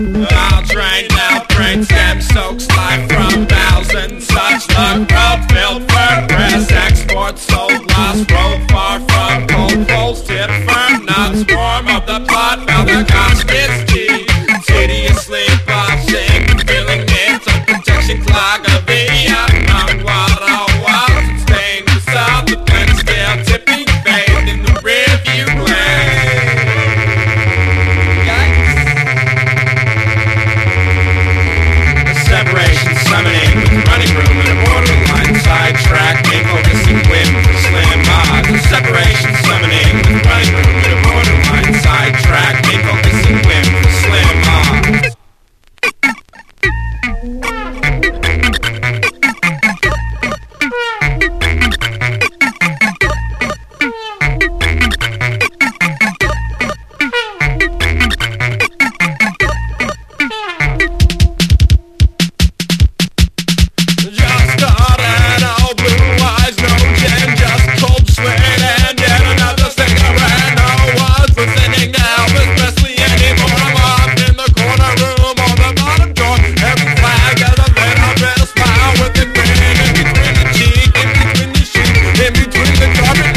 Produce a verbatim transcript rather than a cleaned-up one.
I'll drain out brain stem soaks life from thousands such luck. Road filled WordPress export sold lost road far from cold poles tip firm not swarm of the plot found the cops gets G tediously bossing feeling it on protection clog of the unknown water walls and stained the south the pen still tipping fade in the rearview lane. Separation summoning with running room and a borderline sidetrack main focusing whim for slim odds. A separation summoning with running room and a borderline sidetrack main focusing whim for slim odds. In between the carpet